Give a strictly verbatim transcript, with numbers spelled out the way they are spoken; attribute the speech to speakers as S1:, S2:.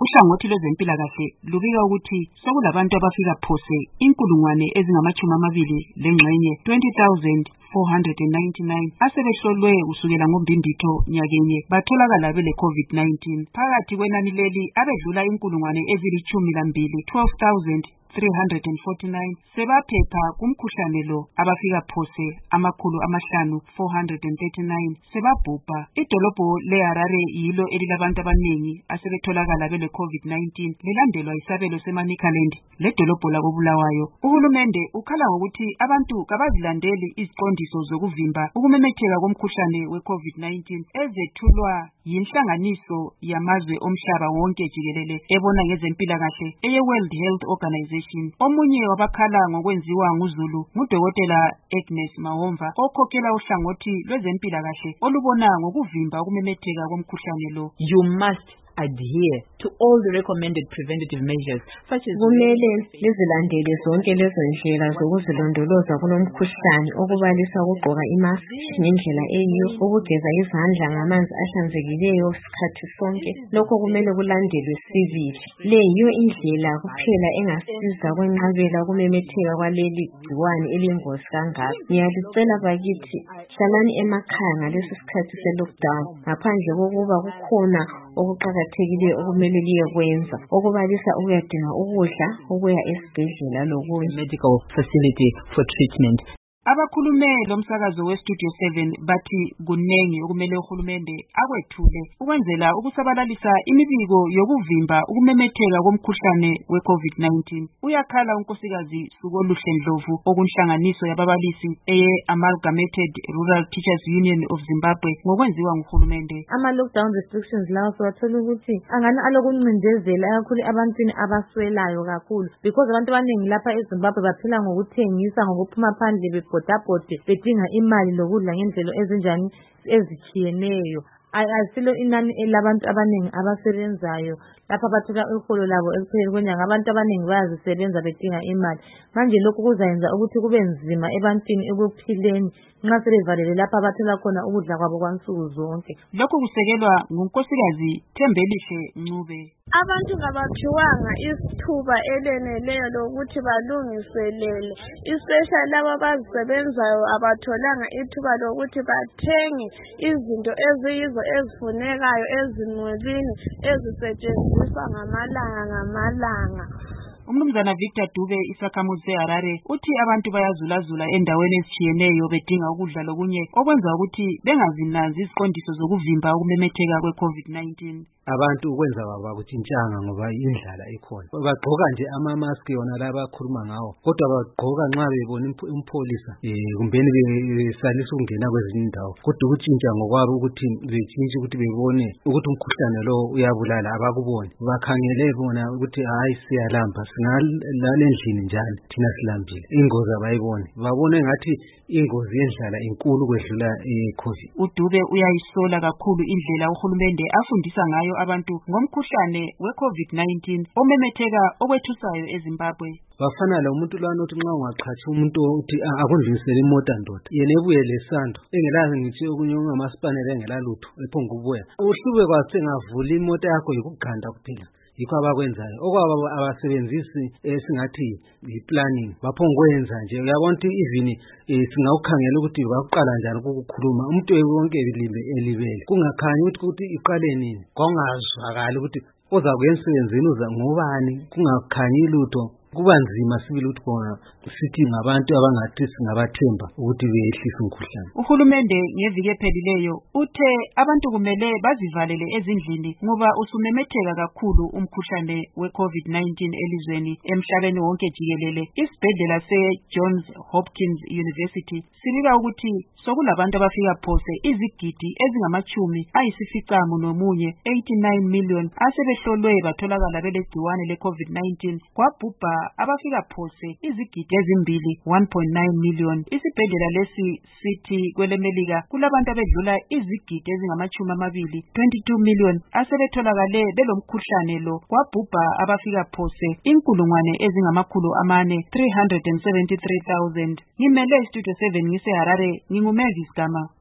S1: Uhlangothi lwezempilakahle lubika ukuthi sokulabantu abafika phose inkulungwane ezingamachumi amabili lengxenye twenty thousand four hundred ninety-nine asebehlolwe kusukela ngoMbimbithi nyakenye batholakala bele COVID nineteen. Phakathi kwenani leli abedlula inkulungwane ezilitshumi lambili twelve thousand three hundred forty-nine sebaphepha kumkhuhlane lo abafika phose amakhulu amahlanu four hundred thirty-nine sebabhubha. Idolobho leHarare yilo elilabantu abaningi asebetholakala bele COVID nineteen lilandelwa isabelo seManicaland ledolobho lakoBulawayo. Uhulumende ukhala ngokuthi abantu kabazilandeli iziqondiso zokuvimba ukumemetheka komkhuhlane weCovid nineteen ezethulwa yinhlanganiso yamazwe omhlaba wonke jikelele ebona ngezempilakahle eye World Health Organization. Omunye wabakhala ngokwenziwa nguZulu ngudokotela Agnes Mawomva okhokhela uhlangothi lwezempilakahle olubona ngokuvimba ukumemetheka komkhuhlane lo.
S2: You must adhere to all the recommended preventative measures such as
S3: kumele lizilandele zonke lezo ndlela zokuzilondoloza kulomkhuhlane okubalisa ukugqoka imask ngendlela eyiyo, ukugeza izandla ngamanzi ahlanzekileyo sikhathi sonke. Lokho kumele kulandelwe sivili. Le yiyo indlela kuphela engasiza kwenqabela kumemetheka kwaleli gciwane eliyingozi kangaka. Ngiyalicela bakithi hlalani emakhaya ngalesi sikhathi se-lockdown ngaphandle kokuba kukhona okuqakathekileyo okumele liyekwenza okubalisa ukuyadinga ukudla, ukuya esibhedlela lokunye.
S2: Medical facility for treatment.
S1: Abakhulume lomsakazo weStudio seven bathi kunengi okumele uhulumende akwethule ukwenzela ukusabalalisa imibiko yokuvimba ukumemetheka komkhuhlane weCovid nineteen. Uyakhala unkosikazi Sukoluhle Ndlovu okunhlanganiso yababalisi eye Amalgamated Rural Teachers Union of Zimbabwe ngokwenziwa nguhulumende.
S4: Ama lockdown restrictions lawo siwathola ukuthi angani alokuncindezela kakhulu abantwini abaswelayo kakhulu because abantu abaningi lapha eZimbabwe baphila ngokuthengisa ngokuphuma phandle bebhodabhode bedinga imali lokudla ngendlela ezinjani ezitshiyeneyo. Asilo inani elabantu abaningi abasebenzayo lapha bathola iholo labo ekupheleni kwenyanga. Abantu abaningi bayazisebenza bedinga imali. Manje lokhu kuzayenza ukuthi kube nzima ebantwini ekuphileni nxa sebevalele lapha bathola khona ukudla kwabo kwansuku zonke.
S1: Lokhu kusekelwa ngunkosikazi Thembelihle Ncube.
S5: Abantu ngabaphiwanga isithuba eleneleyo lokuthi balungiselele, especially labo abazisebenzayo abatholanga ithuba lokuthi bathenge izinto eziyizo ezifunekayo ezimulini ezisetshenziswa ngamalanga ngamalanga.
S1: Umnumzana Victor Dube isakhamuzi seHarare uthi abantu bayazulazula endaweni ezitshiyeneyo bedinga ukudla lokunye okwenza ukuthi bengazinanzi iziqondiso zokuvimba ukumemetheka kweCovid nineteen.
S6: Abantu ukwenza bakutshintshanga ngoba indlala ikhona. Bagqoka nje ama-mask yona laba akhuluma ngawo, kodwa bagqoka nxa bebona impholisa eh kumbeni besalisa ukungena kwezinye indawo. Kodwa ukutshintsha ngokwabo ukuthi betshintshe ukuthi bebone ukuthi umkhuhlane lo uyabulala abakuboni. Bakhangele bona ukuthi hayi siyalamba singalala endlini njani thina silambile. Ingozi abayibone. Babone ngathi ingozi yendlala inkulu kwedlula iCovid.
S1: uDube uyayisola kakhulu indlela uhulumende afundisa ngayo abantu ngomkhuhlane weCovid nineteen omemetheka okwethusayo eZimbabwe.
S6: Bafana lo muntu lwana uthi nxa ungaqhatsha umuntu uthi akundlulisele imota ndoda yena ebuye lesando engelazi ngithi okunye ungamaspanela engelalutho ephonga ubuya uhlube kwasengavula imota yakho yokuganda kuphela. Yikho abakwenzayo okwabo abasebenzisi esingathi i-planning baphonga kwenza nje. Uyabona ukuthi even singawukhangela ukuthi baqala njani ukukhuluma umuntu wonke elibele kungakhanyi ukuthi iqale nini kwangazwakala ukuthi oza kuyenza emsebenzini uza ngobani kungakhanyi lutho. Kuba nzima sibili ukuthi bona sithi ngabantu abangathi singabathemba ukuthi beyehlisa umkhuhlane.
S1: Uhulumende ngeviki ephelileyo uthe abantu kumele bazivalele ezindlini ngoba usumemetheka kakhulu umkhuhlane weCovid nineteen elizweni emhlabeni wonke jikelele. Isibhedlela seJohns Hopkins University sibika ukuthi sokulabantu abafika phose izigidi ezingamachumi ayisificamu nomunye eighty-nine million asebehlolwe batholakala belegciwane leCovid nineteen kwabhubha abafika phose izigidi ezimbili one point nine million. Isibhedlela lesi sithi kwelemelika kulabantu abedlula izigidi ezingamachumi amabili twenty-two million asebetholakale belomkhuhlane lo kwabhubha abafika phose inkulungwane ezingamakhulu amane three hundred seventy-three thousand. Ngimele iStudio seven ngise Harare nginguMavis Gama.